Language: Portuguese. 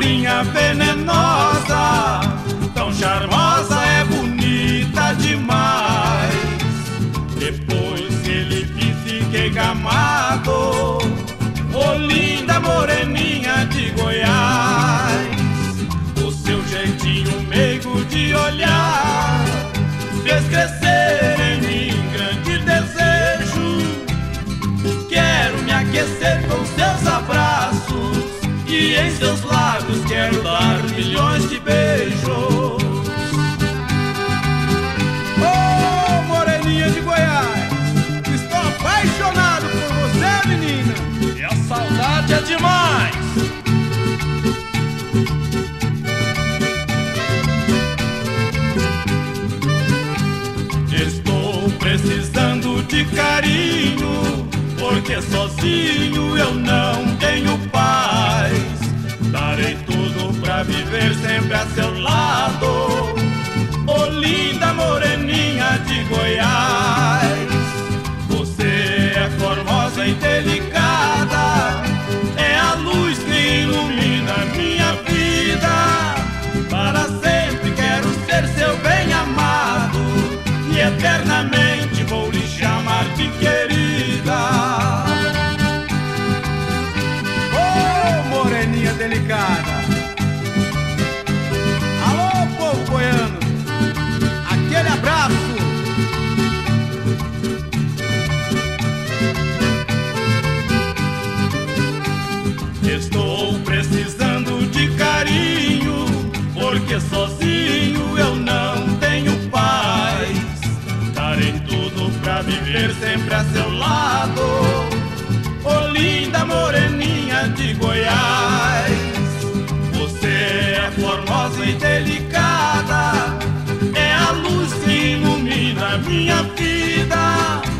cobrinha venenosa, tão charmosa, é bonita demais. Depois que ele quis, fiquei gamado. Ô linda moreninha de Goiás, o seu jeitinho meigo de olhar fez crescer em mim grande desejo. Quero me aquecer com seus abraços e em seus lábios quero dar milhões de beijos. Ô moreninha de Goiás, estou apaixonado por você, menina. E a saudade é demais. Estou precisando de carinho, porque sozinho eu não tenho paz. Darei tudo pra viver sempre a seu lado. Ô linda moreninha de Goiás, você é formosa e delicada, é a luz que ilumina minha vida. Para sempre quero ser seu bem amado e eternamente vou lhe chamar de querida. Ô moreninha delicada. Alô, povo goiano, aquele abraço. Estou precisando de carinho, porque sozinho eu não tenho paz. Darei tudo pra viver sempre a seu lado. Ô linda moreninha de Goiás, você é formosa e delicada, é a luz que ilumina minha vida.